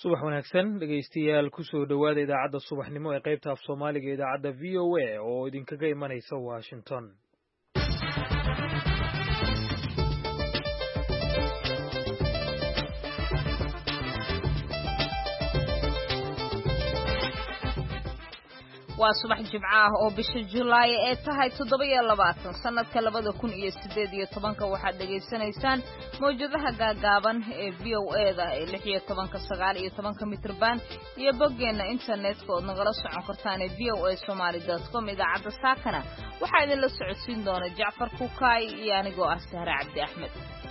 subax wanaagsan dhegaystayaal ku soo dhowaada idaacadda subaxnimo ee qaybta af Soomaaliga ee idaacadda VOA oo idinkaga imanaysa Washington. waa subax jimco ah oo bisha July ee tahay 27 sanadka 2018 waxaad dhageysanaysaan mowjadaha gaagaaban ee VOA-da ee 16 19 mitir band iyo boggeena internetka oo nagala socon kartaan ee voasomali.com. idaacadda saakana waxaa idin la socodsiin doona Jacfar Kukaay iyo anigoo ah Sahra Cabdi Axmed.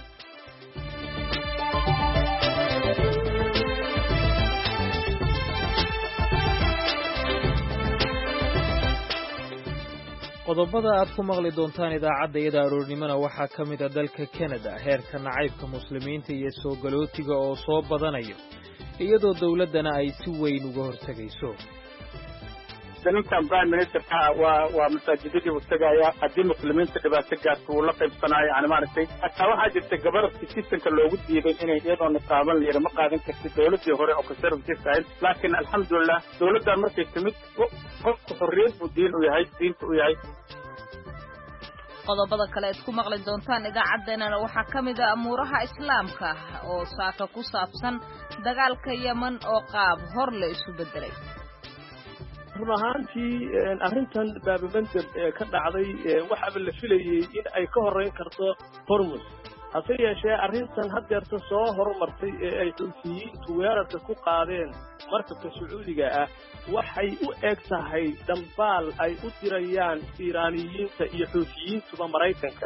qodobada aad ku maqli doontaan idaacadda iyada aroornimona waxaa ka mid ah dalka Canada heerka nacaybka muslimiinta iyo soo galootiga oo soo badanayo iyadoo dawladdana ay si weyn uga hortagayso. ninkan prime ministerka waa masaajidadii uu tagaya haddii muslimiinta dhibaato gaarto uu la qaybsanayo yani maaragtay hataa waxaa jirta gabar citizenka loogu diiday inay iyadoo niqaaban la yidhi ma qaadan kartid dawladdii hore oo conservative ahayd laakiin alxamdulilah dawladdan markay timid qofku xorriyad buu diinta u yahay. qodobada kale aad ku maqli doontaan idaacaddeenana waxaa ka mid ah amuuraha islaamka oo saaka ku saabsan dagaalka Yemen oo qaab hor la isu bedelay. run ahaantii arrintan baabamandab ee ka dhacday waxaaba la filayey in ay ka horreyn karto hormus hase yeeshee arrintan haddeerta soo horumartay ee ay xuutiyiintu weerarka ku qaadeen markabka sacuudiga ah waxay u eg tahay dambaal ay u dirayaan iiraaniyiinta iyo xuutiyiintuba Maraykanka.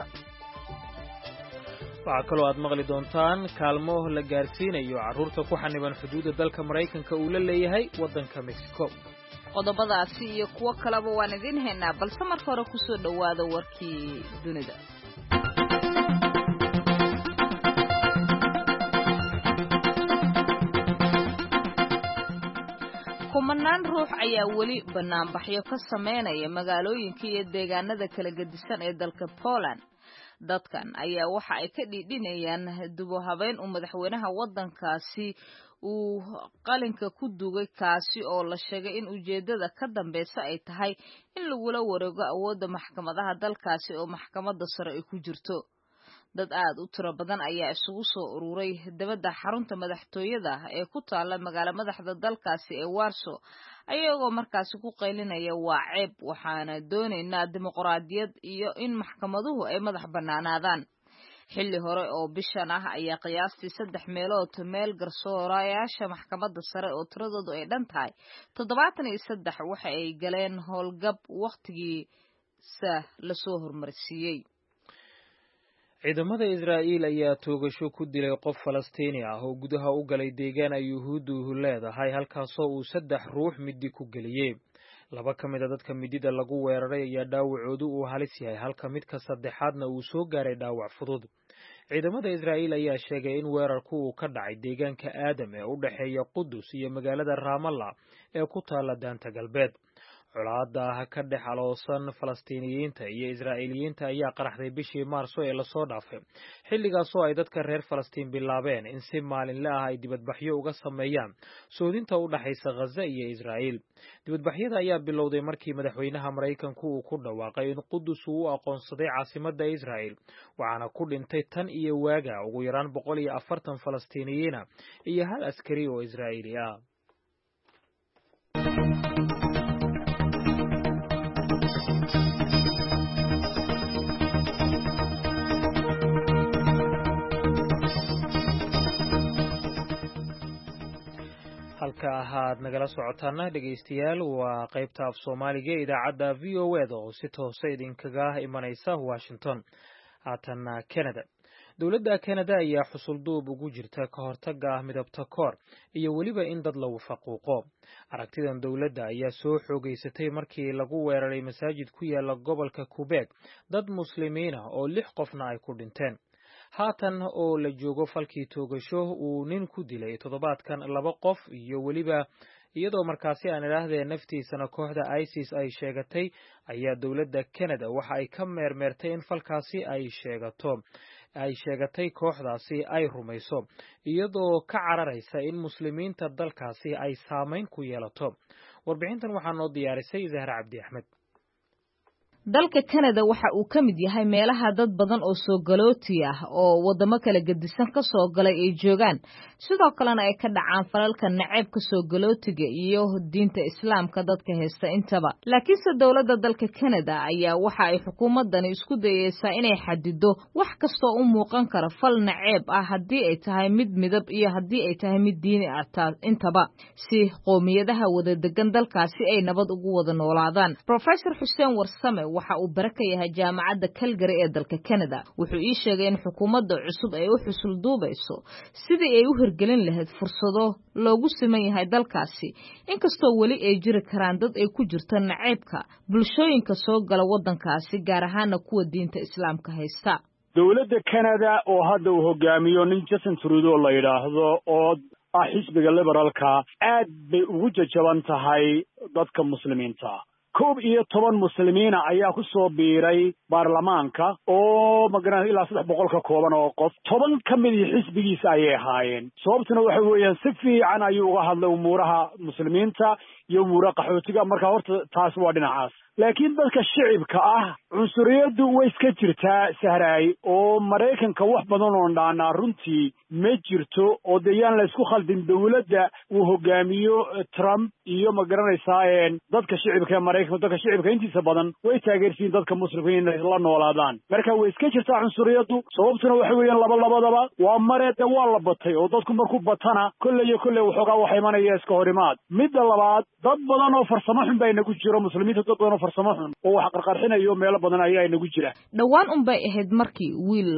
waxaa kaloo aad maqli doontaan kaalmo la gaarsiinayo carruurta ku xaniban xuduudda dalka Maraykanka uu la leeyahay waddanka Mexico. qodobadaasi iyo kuwo kaleba waan idin haynaa balse marka hore ku soo dhowaada warkii dunida. kumanaan ruux ayaa weli banaanbaxyo ka sameynaya magaalooyinka iyo deegaanada kala gedisan ee dalka Poland. dadkan ayaa waxa ay ka dhiidhinayaan dubo habeen uu madaxweynaha waddankaasi uu qalinka ku dugay kaasi oo la sheegay in ujeedada ka dambeysa ay tahay in lagula wareego awoodda maxkamadaha dalkaasi oo maxkamadda sare ay ku jirto. dad aad u tiro badan ayaa isugu soo ururay dabadda xarunta madaxtooyada ee ku taala magaalo madaxda dalkaasi ee Warsaw ayagoo markaasi ku qaylinaya waa ceeb waxaana doonaynaa dimuqraadiyad iyo in maxkamaduhu ay madax bannaanaadaan. xilli hore oo bishan ah ayaa qiyaastii 3 meelood meel garsoorayaasha maxkamadda sare oo tiradoodu ay dhan tahay 73 waxa ay galeen howlgab waqtigiisa la soo hormarsiiyey. ciidamada Israa'iil ayaa toogasho ku dilay qof Falastiini ah oo gudaha u galay deegaan ay Yuhuuddu leedahay halkaasoo uu 3 ruux midi ku geliyay. 2 ka mid ah dadka midida lagu weeraray ayaa dhaawacoodu uu halis yahay halka midka saddexaadna uu soo gaaray dhaawac fudud. ciidamada Israa'iil ayaa sheegay in weerarku uu ka dhacay deegaanka Aadam ee u dhaxeeya Qudus iyo magaalada Ramallah ee ku taala daanta galbeed. colaadda ka dhex aloosan Falastiiniyiinta iyo Israa'iiliyiinta ayaa qaraxday bishii Maarso ee la soo dhaafay xilligaasoo ay dadka reer Falastiin bilaabeen in si maalinle ah ay dibadbaxyo uga sameeyaan soodinta u dhaxaysa Gaza iyo Israa'iil. dibadbaxyada ayaa bilowday markii madaxweynaha Maraykanku uu ku dhawaaqay in Qudus uu u aqoonsaday caasimadda Israa'iil waxaana ku dhintay tan iyo waaga ugu yaraan 140 Falastiiniyiin iyo 1 askari oo Israa'iili ah. halka aad nagala socotaan dhegaystayaal waa qaybta af Soomaaliga ee idaacadda VOA oo si toos ah idinkaga imanaysa Washington. haatan Canada dawladda Canada ayaa xusulduub ugu jirta ka hortagga midabta koor iyo weliba in dad lagu faquuqo. aragtidan dawladda ayaa soo xoogaysatay markii lagu weeraray masaajid ku yaala gobolka Quebec dad muslimiin ah oo 6 qofna ay ku dhinteen. haatan oo la joogo falkii toogasho uu nin ku dilay toddobaadkan 2 qof iyo weliba iyadoo markaasi aan ilaahdeen naftiisana kooxda ISIS ay sheegatay ayaa dawladda Canada waxa ay ka meermeertay in falkaasi ay sheegato ay sheegatay kooxdaasi ay rumayso iyadoo ka cararaysa in muslimiinta dalkaasi ay saamayn ku yeelato. warbixintan waxaa noo diyaarisay Zahra Cabdi Axmed. dalka Canada waxa uu ka mid yahay meelaha dad badan oo soo galooti ah oo wadamo kala gedisan ka soo galay ay joogaan sidoo kalena ay ka dhacaan falalka naceebka soo galootiga iyo diinta islaamka dadka heesta intaba laakiinse dawladda dalka Canada ayaa waxa ay xukuumadani isku dayaysaa inay xadido wax kasta oo u muuqan kara fal naceeb ah haddii ay tahay mid midab iyo haddii ay tahay mid diini ah intaba si qoomiyadaha wada degan dalkaasi ay nabad ugu wada noolaadaan. Professor Xuseen Warsame waxa uu baraka yahay jaamacadda Calgary ee dalka Canada wuxuu ii sheegay in xukuumadda cusub ay u xusul duubayso sidii ay u hirgelin lahayd fursado loogu siman yahay dalkaasi inkastoo weli ay jiri karaan dad ay ku jirto naceebka bulshooyinka soo gala wadankaasi gaar ahaan kuwa diinta islaamka haysta. dawladda Canada oo hadda uu hogaamiyo nin Justin Trudeau la yiraahdo oo xisbiga liberalka aad bay ugu jajaban tahay dadka muslimiinta 11 muslimiina ayaa ku soo biiray baarlamaanka oo magaran ilaa 300 ka kooban oo qof 10 ka mid ah xisbigiisa ay ahaayeen sababtuna waxa weeyaan si fiican ayuu uga hadlay umuuraha muslimiinta iyo umuuraha qaxootiga marka horta taas waa dhinacaas laakiin dadka shicibka ah cunsuriyadu way iska jirtaa sahraay oo Mareykanka wax badan oo dhaana runtii ma jirto oo deeyaan la isku khaldin dawladda uu hogaamiyo Trump iyo magaranaysaa dadka shicibka Mareykanka dadka shicibka intiisa badan way taageersiin dadka muslimiinta la noolaadaan marka way iska jirtaa cunsuriyadu sababtuna waxa weeyaan labadaba waa mareeda waa la batay oo dadku markuu batana kulliye waxoogaa wax imanaya iska horimaad midda labaad dad badan oo farsamo xun bay nagu jiro muslimiinta dad badan oo farsamo xun oo wax qarqarxinayo meelo badan ayaa nagu jira dhawaan bay ahayd markii wiil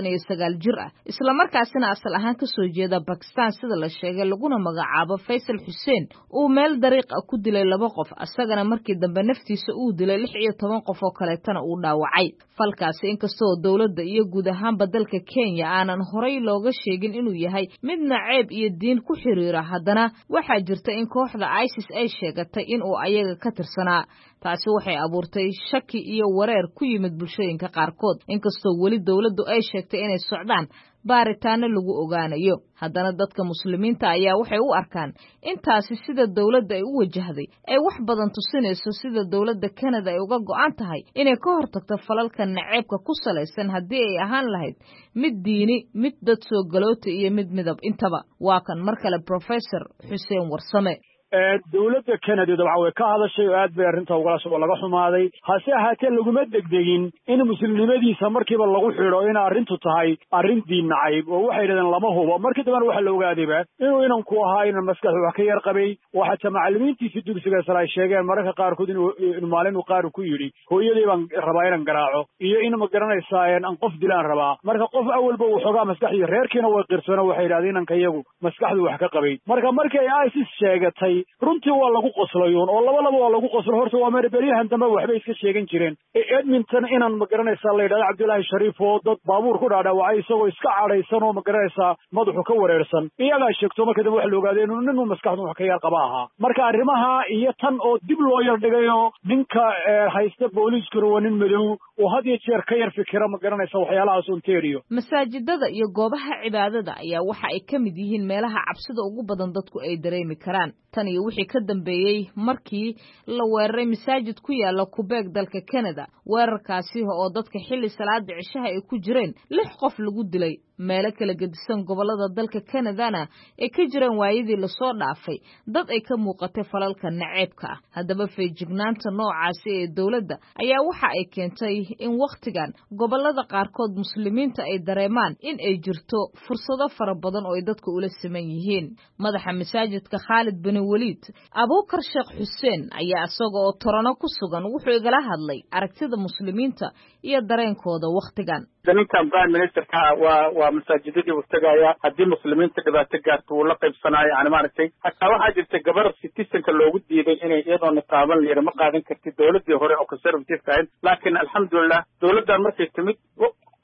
29 jir ah isla markaasina asal ahaan ka soo jeeda Pakistan sida la sheegay laguna magacaabo Faisal Hussein uu meel dariiq ah ku dilay 2 qof asagana markii dambe naftiisa uu dilay 16 qof oo kaleetana uu dhaawacay falkaasi inkastoo dawladda iyo guud ahaanba dalka Kenya aanan horay looga sheegin inuu yahay mid naceeb iyo diin ku xiriira haddana waxaa jirta in kooxda ISIS ay sheegatay in uu ayaga ka tirsanaa taasi waxay abuurtay shaki iyo wareer ku yimid bulshooyinka qaarkood inkastoo weli dawladdu ay sheegtay inay socdaan baaritaano lagu ogaanayo haddana dadka muslimiinta ayaa waxay u arkaan intaasi sida dawladda ay u wajahday ay wax badan tusinayso sida dawladda Canada ay uga go'an tahay inay ka hortagto falalka naceebka ku salaysan haddii ay ahaan lahayd mid diini mid dad soo galoota iyo mid midab intaba waa kan mar kale Professor Xuseen Warsame dawladda Canada way ka hadashay aad bay arinta uga soo laga xumaaday hase ahaatee laguma degdegin in muslimnimadiisa markiiba lagu xiro in arintu tahay arin diin nacayb oo waxay yiraahdeen lama hubo markii dambe waxa la ogaadayba inuu ku ahaa in maskaxdu wax ka yar qabay waxa macallimiintiisa dugsiga sare ay sheegeen mararka qaarkood in maalin uu qaar ku yiri hooyadii baan rabaa inaan garaaco iyo in ma garanaysaa aan qof dilaan rabaa marka qof awalba uu xogaa maskaxdii reerkiina way qirsoona waxay yiraahdeen inanka iyagu maskaxdu wax ka qabay markii ay ISIS sheegatay runtii waa lagu qoslayoon oo labadaba waa lagu qoslo horta waa meerberyahan dambe waxba iska sheegan jireen Edmonton inaan ma garanaysaa la yiraahdo Cabdullaahi Shariif oo dad baabuur ku dhaadhacay isagoo iska cadhaysan oo ma garanaysaa madaxu ka wareersan iyaga sheegto markii dambe wax la ogaaday inuu nin maskaxdu wax ka yar qaba ahaa marka arrimaha iyo tan oo dib loo yar dhigayo ninka haysta booliisku waa nin madow oo had iyo jeer ka yar fikira ma garanaysaa waxyaalahaas Ontario masaajidada iyo goobaha cibaadada ayaa waxa ay ka mid yihiin meelaha cabsida ugu badan dadku ay dareemi karaan tan iyo wixii ka dambeeyay markii la weeraray masaajid ku yaala Quebec dalka Canada weerarkaasi oo dadka xilli salaada cishaha ay ku jireen 6 qof lagu dilay meelo kala gedisan gobolada dalka Canada-na ay ka jireen waayidii la soo dhaafay dad ay ka muuqatay falalka naceebka haddaba feejignaanta noocaasi ee dawladda ayaa waxa ay keentay in waqtigan gobolada qaarkood muslimiinta ay dareemaan in ay jirto fursado fara badan oo ay dadku ula siman yihiin madaxa masaajidka Khalid bin Walid Abuukar Sheekh Xuseen ayaa asagoo Toronto ku sugan wuxuu igala hadlay aragtida muslimiinta iyo dareenkooda waqtigan ninkan prime ministerka waa masaajidadii uu tagaya haddii muslimiinta dhibaato gaarto uu la qaybsanayo yani maaragtay hataa waxaa jirta gabar citizenka loogu diiday inay iyadoo niqaaban la yiri ma qaadan kartid dawladii hore oo conservative ahayd laakiin alxamdulillah dawladdan markay timid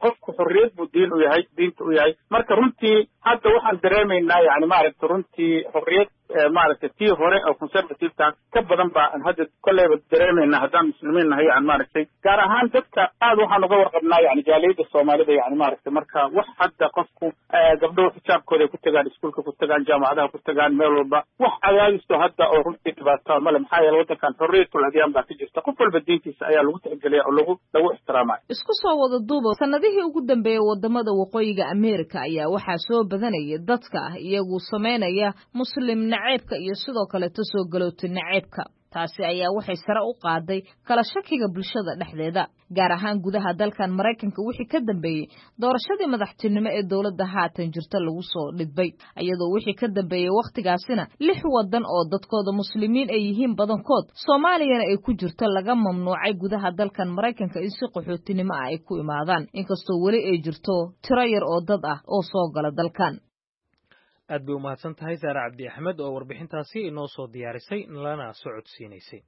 qofku xorriyad buu diinta u yahay marka runtii hadda waxaan dareemaynaa yani maaragtay runtii xorriyad maaragtay tii hore oo conservative-ka ka badan baan hadda kolleyba dareemaynaa haddaan muslimiin nahay yani maaragtay gaar ahaan dadka aad waxaan uga warqabnaa yani jaaliyadda soomaalida yani maaragtay marka wax hadda qofku gabdho xijaabkooda ku tagaan iskuulka ku tagaan jaamacadaha ku tagaan meel walba wax cadaadisto hadda oo runtii dhibaato male maxaa yeele waddankan xorriyatul adyaan baa ka jirta qof walba diintiisa ayaa lagu tixgeliya oo lagu ixtiraamaya isku soo wada duuba sanadihii ugu dambeeyay wadamada waqooyiga Ameerika ayaa waxaa soo badanaya dadka iyagu sameynaya muslim naceebka iyo sidoo kale soo galowta naceebka taasi ayaa waxay sare u qaaday kala shakiga bulshada dhexdeeda gaar ahaan gudaha dalkan Mareykanka wixii ka dambeeyay doorashadii madaxtinimo ee dawladda haatan jirta lagu soo dhidbay iyadoo wixii ka dambeeyay waqtigaasina 6 wadan oo dadkooda muslimiin ay yihiin badankood Soomaaliyana ay ku jirto laga mamnuucay gudaha dalkan Mareykanka in si qaxootinimo ay ku imaadaan inkastoo wali ay jirto tiro yar oo dad ah oo soo gala dalkan aad bay u mahadsan tahay Saara Cabdi Axmed oo warbixintaasi inoo soo diyaarisay lana socodsiinaysay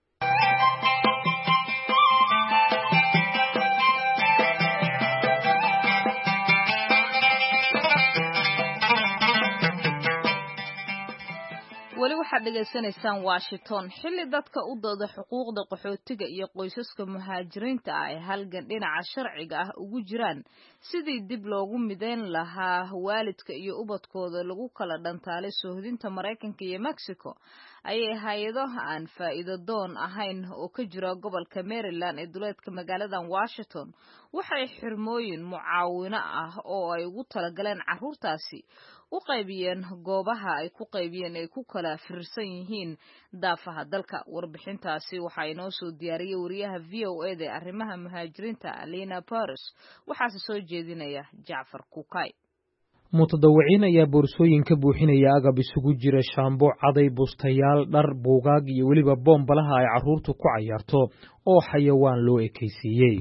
wali waxaad dhageysanaysaan Washington xilli dadka u dooda xuquuqda qaxootiga iyo qoysaska muhaajiriinta ah ee halgan dhinaca sharciga ah ugu jiraan sidii dib loogu mideyn lahaa waalidka iyo ubadkooda lagu kala dhantaalay soohdinta Mareykanka iyo Mexico ayay hay'ado aan faa'iido doon ahayn oo ka jira gobolka Maryland ee duleedka magaalada Washington waxay xirmooyin mucaawino ah oo ay ugu talagaleen carruurtaasi u qaybiyeen goobaha ay ku qaybiyeen ay ku kala firsan yihiin daafaha dalka warbixintaasi waxa inoo soo diyaariyay wariyaha VOA ee arrimaha muhaajiriinta Alina Paris waxaase soo jeedinaya Jaafar Kukay mutadawiciin ayaa boorsooyin ka buuxinaya agab isugu jira shaambo caday bustayaal dhar buugaag iyo weliba boombalaha ay carruurtu ku cayaarto oo xayawaan loo ekaysiiyey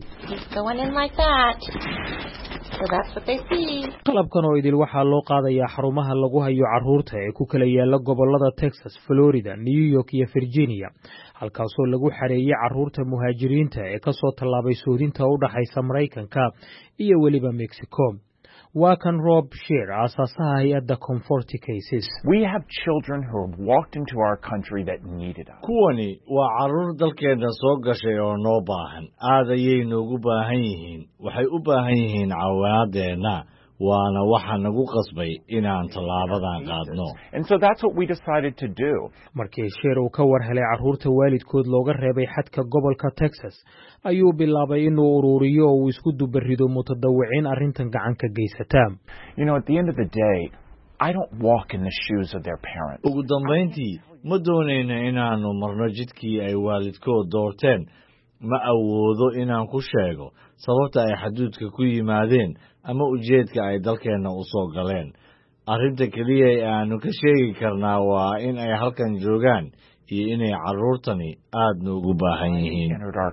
qalabkan oo idil waxaa loo qaadayaa xarumaha lagu hayo carruurta ee ku kala yaala gobolada Texas, Florida, New York iyo Virginia halkaasoo lagu xareeyay carruurta muhaajiriinta ee ka soo tallaabay soodinta u dhaxaysa Mareykanka iyo weliba Mexico waa kan Rob Shear asaasaha hay'adda Comfort Cases. We have children who have walked into our country that needed us. Kuwani waa carruur dalkeena soo gashay oo noo baahan aad ayay noogu baahan yihiin waxay u baahan yihiin caawinadeena waana waxa nagu qasbay inaan tallaabadan qaadno. And so that's what we decided to do. Markii Shear uu ka war helay carruurta waalidkood looga reebay xadka gobolka Texas ayuu bilaabay inuu ururiyo oo uu isku dubarido mutadawiciin arrintan gacan ka geysata. You know, at the end of the day, I don't walk in the shoes of their parents. Ugu dambeyntii ma doonayna inaanu marno jidkii ay waalidkood doorteen ma awoodo inaan ku sheego sababta ay xaduudka ku yimaadeen ama ujeedka ay dalkeena u soo galeen arrinta kaliya ee aanu ka sheegi karnaa waa in ay halkan joogaan iyo inay carruurtani aad noogu baahan yihiin.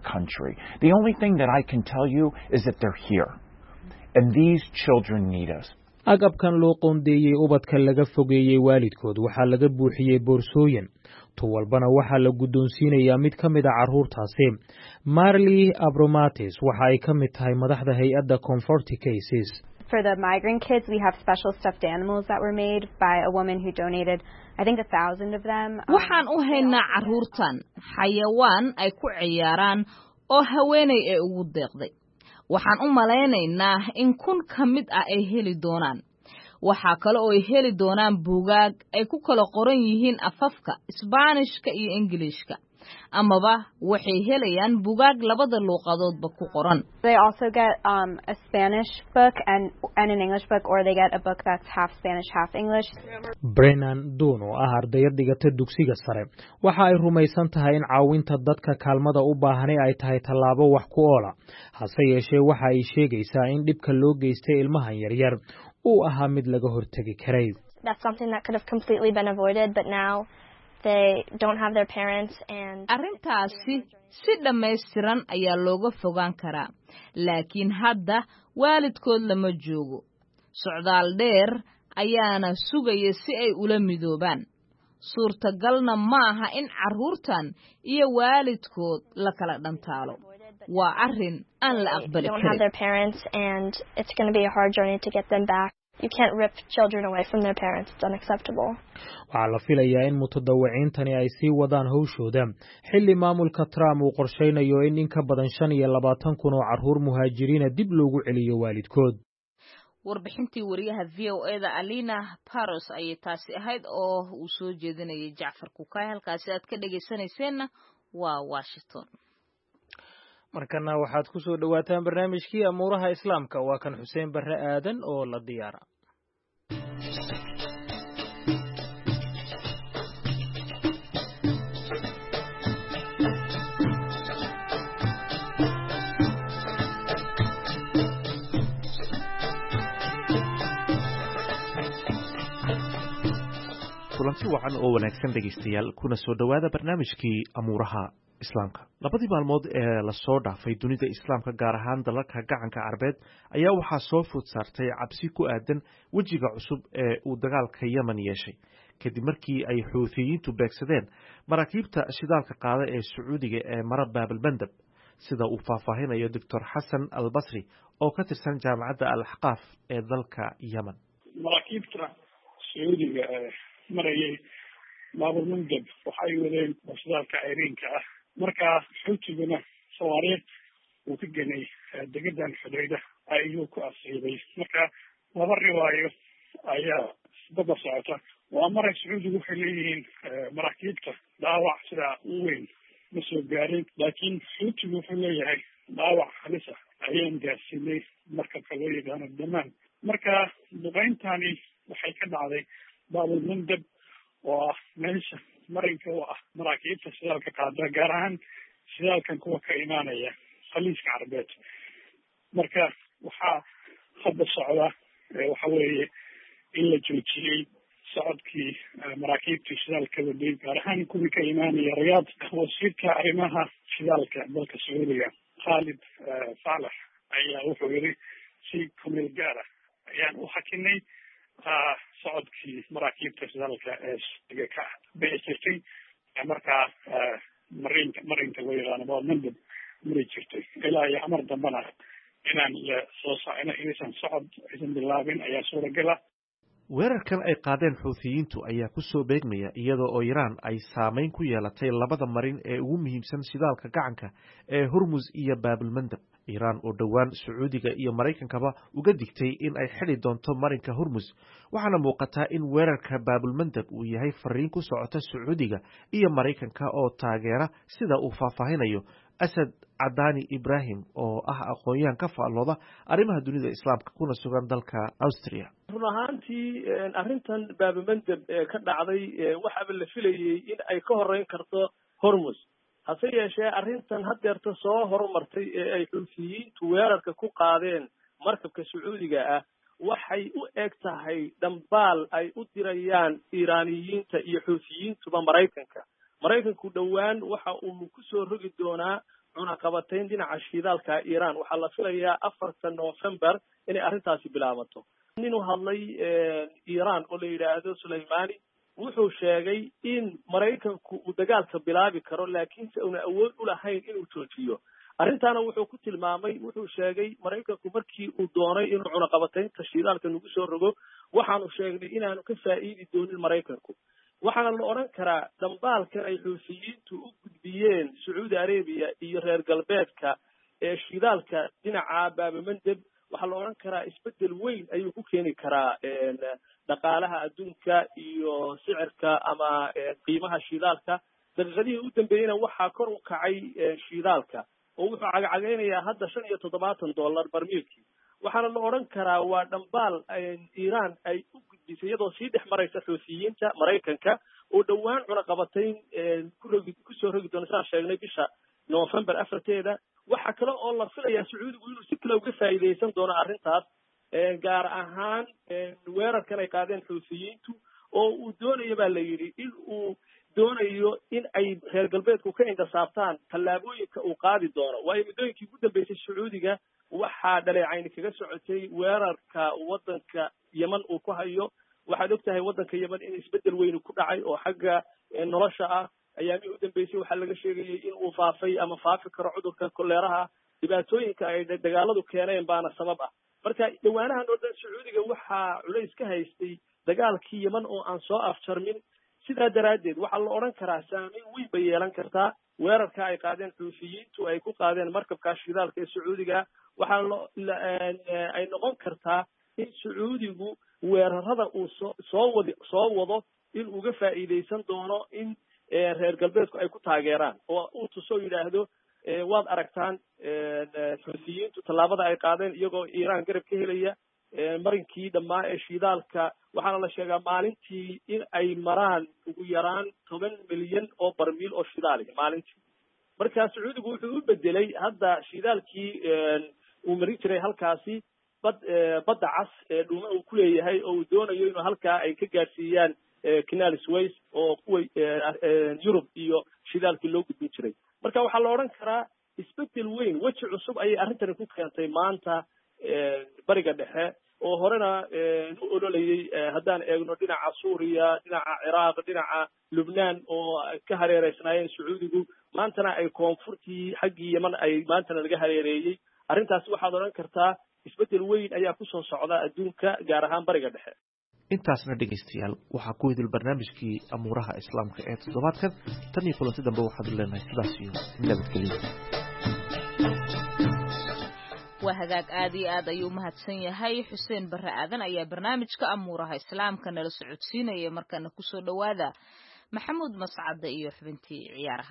The only thing that I can tell you is that they're here and these children need us. agabkan loo qoondeeyey ubadka laga fogeeyey waalidkood waxaa laga buuxiyey boorsooyin tu walbana waxaa la guddoonsiinayaa mid ka mid a carruurtaasi Marley Abromatis waxa ay ka mid tahay madaxda hay'adda Comfort Cases. For the migrant kids, we have special stuffed animals that were made by a woman who donated, I think, 1,000 of them. Waxaan u haynaa carruurtan xayawaan ay ku ciyaaraan oo haweeney ee ugu deeqday. Waxaan u malaynaynaa in 1,000 ka mid ah ay heli doonaan. Waxa kale oo ay heli doonaan buugaag ay ku kala qoran yihiin afafka Isbaanishka iyo Ingiriiska. Amaba waxay helayaan buugaag labada luqadoodba ku qoran. They also get a Spanish book and an English book, or they get a book that's half Spanish, half English. Brennan Dunn oo ah ardayad dhigata dugsiga sare waxa ay rumaysan tahay in caawinta dadka kaalmada u baahan ay tahay tallaabo wax ku oola hase yeeshee waxa ay sheegaysaa in dhibka loo geystay ilmahan yaryar uu ahaa mid laga hortagi karay. That's something that could have completely been avoided, but now they don't have their parents and arrintaasi si dhammaystiran ayaa looga fogaan karaa laakiin hadda waalidkood lama joogo socdaal dheer ayaana sugaya si ay ula midoobaan suurtagalna maaha in carruurtan iyo waalidkood la kala dhantaalo waa arrin aan la aqbali karin. They don't have their parents and it's going to be a hard journey to get them back. You can't rip children away from their parents. It's unacceptable. waxaa la filayaa in mutadawiciintani ay sii wadaan hawshooda xilli maamulka Trump uu qorsheynayo in ka badan 25,000 oo carruur muhaajiriina dib loogu celiyo waalidkood. warbixintii wariyaha VOA-da Alina Paros ayay taasi ahayd oo uu soo jeedinayay Jacfar Kukay. halkaasi aad ka dhageysanayseena waa Washington. markana waxaad ku soo dhawaataan barnaamijkii amuuraha islaamka. waa kan Xuseen Barre Aadan oo la diyaara. kulanti wacan oo wanaagsan dhegaystayaal kuna soo dhowaada barnaamijkii amuuraha islaamka. labadii maalmood ee lasoo dhaafay dunida islaamka gaar ahaan dalalka gacanka carbeed ayaa waxaa soo food saartay cabsi ku aadan wejiga cusub ee uu dagaalka yemen yeeshay kadib markii ay xuuthiyiintu beegsadeen maraakiibta shidaalka qaada ee sacuudiga ee mara baabalmandab sida uu faahfaahinayo doctor xasan albasri oo ka tirsan jaamacadda al-axqaaf ee dalka yemen. maraakiibta sacuudiga marayay baabalmandab waxay wadeen shidaalka cayriinka ah. markaa xuutiguna sawaariikh uu ka genay degadan xudayda ayuu ku asiibay. marka laba riwaayo ayaa daba socota. waa maray sacuudigu waxay leeyihiin maraakiibta dhaawac sidaa u weyn ma soo gaarin, laakiin xuutigu wuxuu leeyahay dhaawac halisa ayaan gaarsiinay markabka loo yaqaano damaan. marka duqeyntani waxay ka dhacday baabalmandab oo ah meesha marinka u ah maraakiibta shidaalka qaada, gaar ahaan shidaalkan kuwa ka imaanaya khaliiska carbeed. marka waxaa hadda socda waxa weeye in la joojiyey socodkii maraakiibtii shidaalka waday, gaar ahaan kuwii ka imaanaya riyaad. wasiirka arrimaha shidaalka dalka sacuudiga Khalid Saalax ayaa wuxuu yiri si kumeel gaara ayaan u hakinay socodkii maraakiibta shidaalka ee ka beeshay markaa marinka loo yaqaano baabalmandab mari jirtay ilaa iyo amar dambana inaysan socod aysan bilaabin ayaa suuragala. weerarkan ay qaadeen xuuthiyiintu ayaa ku soo beegmaya iyadoo oo Iiraan ay saameyn ku yeelatay labada marin ee ugu muhiimsan shidaalka gacanka ee Hormuz iyo baabalmandab. Iiraan oo dhowaan Sacuudiga iyo Mareykankaba uga digtay in ay xidhi doonto marinka Hormuz, waxaana muuqataa in weerarka baabalmandab uu yahay fariin ku socota Sacuudiga iyo Mareykanka oo taageera sida uu faahfaahinayo Asad Cadaani Ibrahim oo ah aqoon-yahan ka faallooda arrimaha dunida islaamka kuna sugan dalka Austria. run ahaantii arrintan baabalmandab ka dhacday waxaaba la filayay in ay ka horeyn karto Hormuz. hase yeeshee arrintan haddeerta soo horumartay ee ay xuutiyiintu weerarka ku qaadeen markabka sacuudiga ah waxay u eg tahay dhambaal ay u dirayaan iiraaniyiinta iyo xuutiyiintuba maraykanku dhowaan waxa uu ku soo rogi doonaa cunaqabatayn dhinaca shidaalka Iiraan. waxaa la filayaa 4 November inay arrintaasi bilaabato. nin u hadlay Iiraan oo la yidhaahdo Suleymani wuxuu sheegay in Maraykanku uu dagaalka bilaabi karo laakiinse uuna awood u lahayn inuu joojiyo. arrintaana wuxuu sheegay Maraykanku markii uu doonay inuu cunaqabataynta shidaalka nagu soo rogo waxaanu sheegnay inaanu ka faa'iidi doonin Maraykanku. waxaana la odhan karaa dhambaalkan ay xuutiyiintu u gudbiyeen Sacuudi Arabia iyo reer galbeedka ee shidaalka dhinaca baabalmandab waxaa la odhan karaa isbedel weyn ayuu ku keeni karaa dhaqaalaha adduunka iyo sicirka ama qiimaha shidaalka. daqiiqadihii u dambeeyeyna waxaa kor u kacay shidaalka oo wuxuu cagacagaynayaa hadda $75 barmiilkii. waxaana la odhan karaa waa dhambaal Iiraan ay u gudbisay iyadoo sii dhex maraysa xuutiyiinta Maraykanka oo dhowaan cunaqabatayn kusoo rogi doona saan sheegnay bisha November 4-teeda. waxa kale oo la filayaa Sacuudigu inuu si kale uga faa'iideysan doono arrintaas, gaar ahaan weerarkan ay qaadeen xuutiyiintu oo uu doonayo baa la yidhi in uu doonayo in ay reer galbeedku ka indhasaabtaan tallaabooyinka uu qaadi doono. waayo muddooyinkii ugu dambeysay Sacuudiga waxaa dhaleecayni kaga socotay weerarka waddanka Yemen uu ku hayo. waxaad ogtahay waddanka Yemen in isbedel weyn ku dhacay oo xagga nolosha ah. ayaamihii u dambeysay waxaa laga sheegayay in uu faafay ama faafi karo cudurka koleeraha dhibaatooyinka ay dagaaladu keeneen baana sabab ah marka dhawaanahan oo dhan sacuudiga waxaa culays ka haystay dagaalkii yeman oo aan soo afjarmin sidaa daraaddeed waxaa la odhan karaa saameyn weyn bay yeelan kartaa weerarka ay qaadeen xuufiyiintu ay ku qaadeen markabka shidaalka ee sacuudiga waxaa ay noqon kartaa in sacuudigu weerarada uu soo wado in uga faa'iidaysan doono in reer galbeedku ay ku taageeraan oo uu tusoo yidhaahdo waad aragtaan xuufiyiintu tallaabada ay qaadeen iyagoo iiraan garab ka helaya marinkii dhammaa ee shidaalka waxaana la sheegaa maalintii in ay maraan ugu yaraan 10 milyan oo barmiil oo shidaaliya maalintii marka sacuudigu wuxuu u bedelay hadda shidaalkii uu marin jiray halkaasi badda cas ee dhuumo uu ku leeyahay oo uu doonayo inuu halkaa ay ka gaadhsiiyaan canal Suez oo kuwa Yurub iyo shidaalkii loo gudbin jiray marka waxaa la odhan karaa isbedel weyn weji cusub ayay arrintani ku keentay maanta bariga dhexe oo horena u ololayay haddaan eegno dhinaca Suuriya dhinaca Ciraaq dhinaca Lubnaan oo ka hareereysnaayeen sacuudigu maantana ay koonfurtii xaggii Yemen ay maantana laga hareereeyay arrintaasi waxaad odhan kartaa isbedel weyn ayaa ku soo socda adduunka gaar ahaan bariga dhexe intaasna dhegaystayaal waxaa ku idil barnaamijkii amuuraha islaamka ee toddobaadkan tan iyo kulanti dambe waxaad leenahay sidaas iyo nabadgelyo waa hagaag aad iyo aad ayuu mahadsan yahay xuseen barre aadan ayaa barnaamijka amuuraha islaamka nala socodsiinaya markana kusoo dhawaada maxamuud mascade iyo xubintii ciyaaraha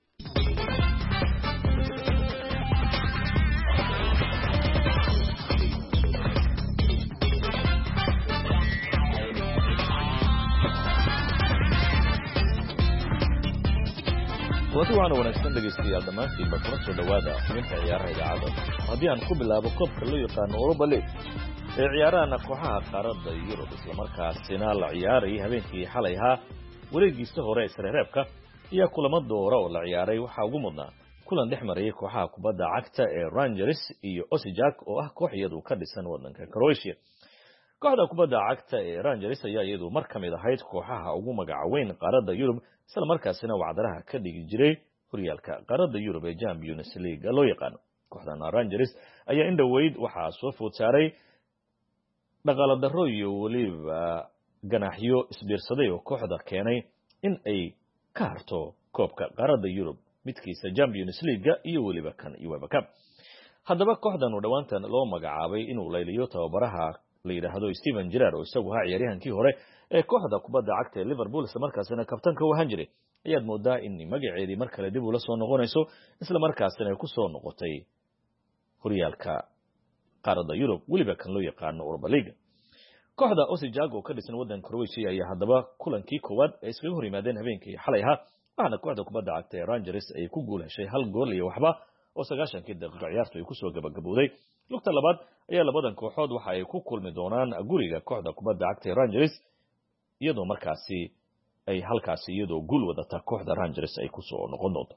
waana wanaagsan dhegaystayaal dhammaantiinba kuna soo dhawaada xubinta ciyaaraha idaacadda haddii aan ku bilaabo koobka loo yaqaano Europa League ee ciyaarahana kooxaha qaaradda Yurub islamarkaasina la ciyaarayay habeenkii xalay ahaa wareegiisa hore ee sareereebka iyo kulamo doora oo la ciyaaray waxaa ugu mudnaa kulan dhex marayay kooxaha kubadda cagta ee Rangers iyo Osijek oo ah koox iyadu ka dhisan waddanka Croatia kooxda kubadda cagta ee Rangers ayaa iyadu mar kamid ahayd kooxaha ugu magaca weyn qaaradda Yurub isla markaasina wacdaraha ka dhigi jiray horyaalka qaaradda Yurub ee Champions League loo yaqaan kooxdan Rangers ayaa in dhaweyd waxa soo food saaray dhaqaale darro iyo waliba ganaaxyo isbiirsaday oo kooxda keenay in ay ka harto koobka qaaradda Yurub midkiisa Champions League iyo waliba kan UEFA Cup haddaba kooxdan oo dhawaantan loo magacaabay inuu layliyo tababaraha la yiraahdo Steven Gerrard oo isagu ha ciyaaryahankii hore ee kooxda kubadda cagta ee Liverpool isla markaasina kabtanka u ahaan jiray ayaad moodaa in magaceedii mar kale dib u la soo noqonayso isla markaasina ay ku soo noqotay horyaalka qaaradda Yurub waliba kan loo yaqaan Europa League kooxda Osijek oo ka dhisan waddanka Croatia ayaa haddaba kulankii koowaad ay iskaga hor yimaadeen habeenkii xalay ahaa waxaana kooxda kubadda cagta ee Rangers ay ku guulashay 1 gool iyo waxba oo 90 daqiiqo ciyaartu ay ku soo gabagabowday lugta labaad ayaa labadan kooxood waxa ay ku kulmi doonaan guriga kooxda kubadda cagta ee Rangers iyadoo markaasi ay halkaasi iyadoo guul wadata kooxda Rangers ay ku soo noqon doonto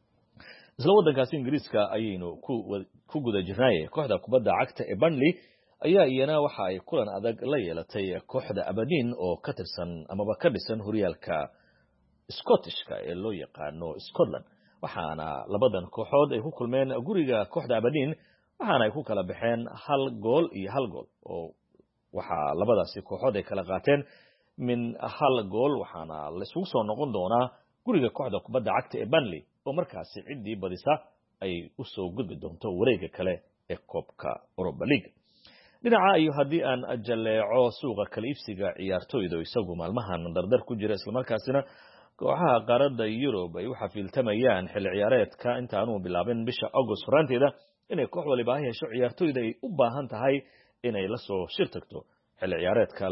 isla waddankaasi Ingiriiska ayaynu ku guda jirnay kooxda kubadda cagta ee Burnley ayaa iyana waxa ay kulan adag la yeelatay kooxda Aberdeen oo ka tirsan amaba ka dhisan horyaalka Scottishka ee loo yaqaano Scotland waxaana labadan kooxood ay ku kulmeen guriga kooxda Aberdeen waxaana ay ku kala baxeen 1 gool iyo 1 gool oo waxa labadaasi kooxood ay kala qaateen min 1 gool waxaana la isugu soo noqon doonaa guriga kooxda kubadda cagta ee Burnley oo markaasi cidii badisa ay u soo gudbi doonto wareegga kale ee koobka Europa League dhinaca iyo haddii aan jaleeco suuqa kala iibsiga ciyaartooyda isagu maalmahan dardar ku jira isla markaasina kooxaha qaaradda Yurub ay u xafiiltamayaan xilli ciyaareedka intaanu bilaabin bisha August horaanteeda inay koox waliba ay hesho ciyaartooyda ay u baahan tahay inay la soo shirtagto xilli ciyaareedka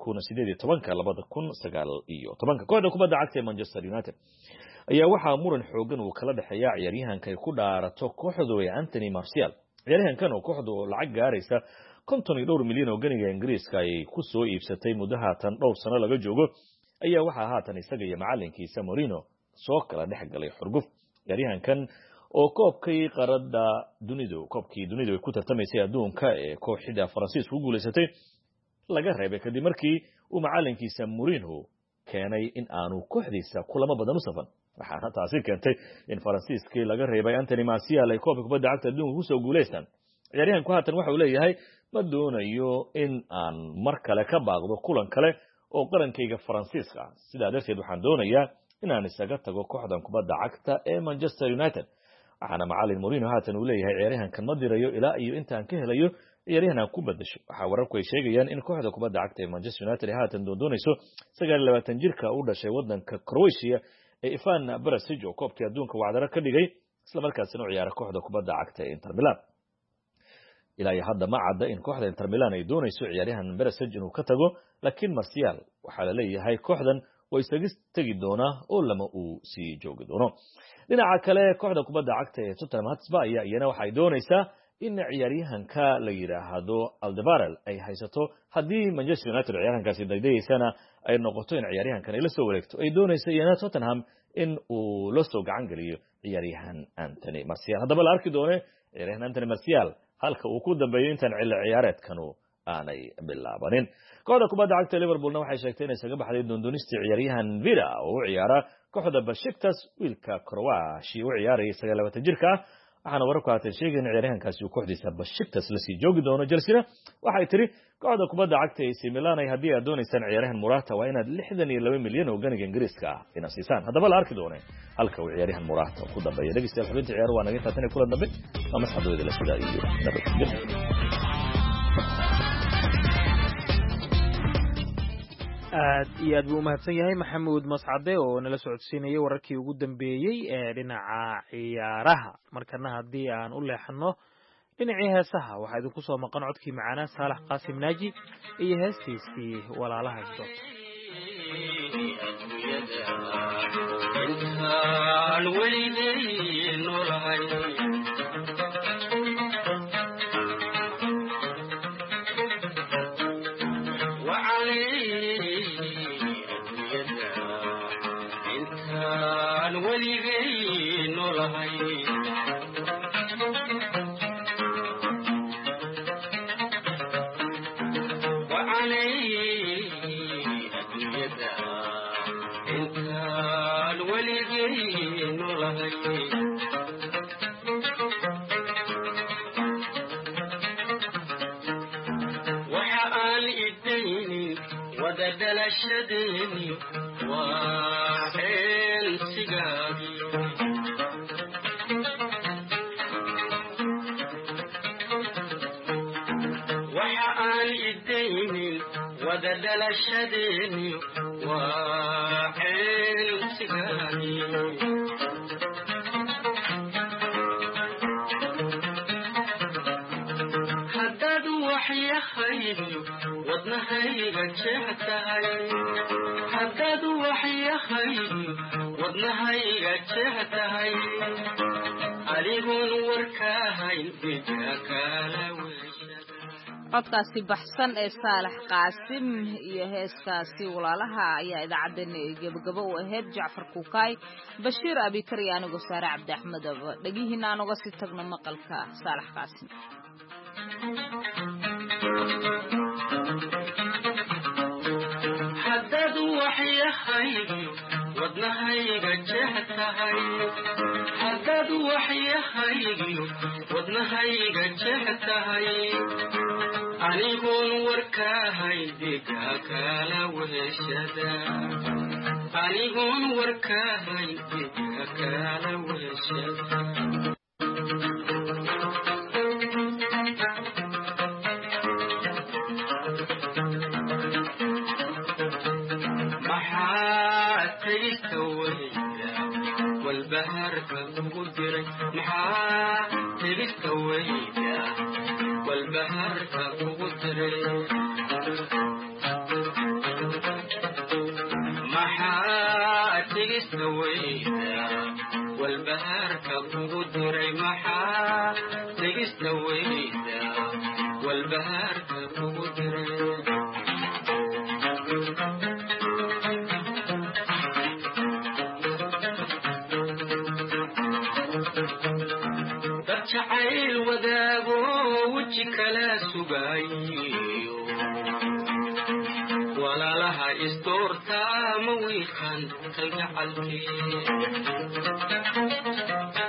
2018-2019 kooxda kubadda cagta ee Manchester United ayaa waxaa muran xoogan uu kala dhaxeeya ciyaaryahanka ay ku dhaarato kooxdu ee Anthony Martial ciyaaryahankan oo kooxdu lacag gaaraysa 52 milyan oo ganiga Ingiriiska ay ku soo iibsatay muddo haatan dhowr sano laga joogo ayaa waxaa haatan isaga iyo macalinkiisa Mourinho soo kala dhex galay xurguf ciyaaryahankan oo koobkii qaarada koobkii dunidu ay ku tartamaysay adduunka ee kooxda Faransiiska u guuleysatay laga reebay kadib markii uu macalinkiisa Mourinho keenay in aanu kooxdiisa kulamo badan u safan waxaana taasi keentay in faransiiskii laga reebay Anthony Martial ay koobka kubadda cagta adduunka ku soo guuleystaan ciyaaryahanku haatan waxa uu leeyahay ma doonayo in aan mar kale ka baaqdo kulan kale oo qarankayga Faransiiska sidaa darteed waxaan doonayaa inaan isaga tago kooxdan kubadda cagta ee Manchester United waxaana macallin Mourinho haatan uu leeyahay ciyaaryahankan ma dirayo ilaa iyo intaan ka helayo ciyaaryahan ku badasho waxa wararku ay sheegayaan in kooxda kubadda cagta ee Manchester United ay haatan doonayso 29 jirka u dhashay wadanka Croatia ee Ivan Perisic oo koobkii adduunka wacdara ka dhigay isla markaasina u ciyaara kooxda kubadda cagta ee Inter Milan ilaa iyo hadda ma cadda in kooxda Inter Milan ay doonayso ciyaaryahan Perisic inuu ka tago laakiin Martial waxa la leeyahay kooxdan way isaga tagi doonaa oo lama uu sii joogi doono dhinaca kale kooxda kubadda cagta ee Tottenham Hotspur iyana waxay doonaysaa in ciyaaryahanka la yiraahdo Alderweireld ay haysato haddii Manchester United ciyaaryahankaasi daydaysana ay noqoto in ciyaaryahankan ay la soo wareegto ay doonayso iyana Tottenham in uu la soo gacan galiyo ciyaaryahan Anthony Martial haddaba la arki doono ciyaaryahan Anthony Martial halka uu ku dambeeyo intaan ciyaaraadkanu aanay bilaabanin kooxda kubadda cagta Liverpoolna waxay sheegtay inay isaga baxday doondoonista ciyaaryahan Vida oo u ciyaara kooxda Besiktas wiilka Croatia u ciyaaraya 29 jirka waxaana wararku haatan sheegayeen ciyaaryahankaasi uu kooxdiisa Besiktas la sii joogi doono Chelsea waxay tiri kooxda kubadda cagta AC Milan ay hadii ay doonaysan ciyaaryahan Morata waa inaad 62 milyan oo ganiga Ingiriiska ah ina siisaan haddaba la arki doono halka uu ciyaaryahan Morata ku dambeeyo dhageystayaal xubinta ciyaar waa naga taatay kula dambe ama saxdooda la sida iyo aad iyo aad buu u mahadsan yahay maxamuud mascade oo nala socodsiinayay wararkii ugu dambeeyey ee dhinaca ciyaaraha markana haddii aan u leexano dhinacii heesaha waxaa idinku soo maqan codkii macaanaa saalax qaasim naaji iyo heestiisii walaalaha codkaasi baxsan ee saalax qaasim iyo heeskaasi walaalaha ayaa idaacaddeenna gabagabo u ahayd jacfar kukaay bashiir abikar iyo anigoo saare cabdi axmed dhagihiina aan uga sii tagno maqalka saalax qaasim haddad waxyahaygi wadnahayga jehtahay haddad waxyahaygi wadnahayga jehtahay anigoon warkaahay diga kala weheshada anigoon warkaahay diga kala weheshada والبهر كقدر محا تلك ويدا والبهر كقدر محا تلك ويدا والبهر كقدر محا تلك ويدا والبهر كقدر jacayl wadaago weji kala sugayo walaalaha walaalaha isdoortaa ma wiiqan kalgacalkii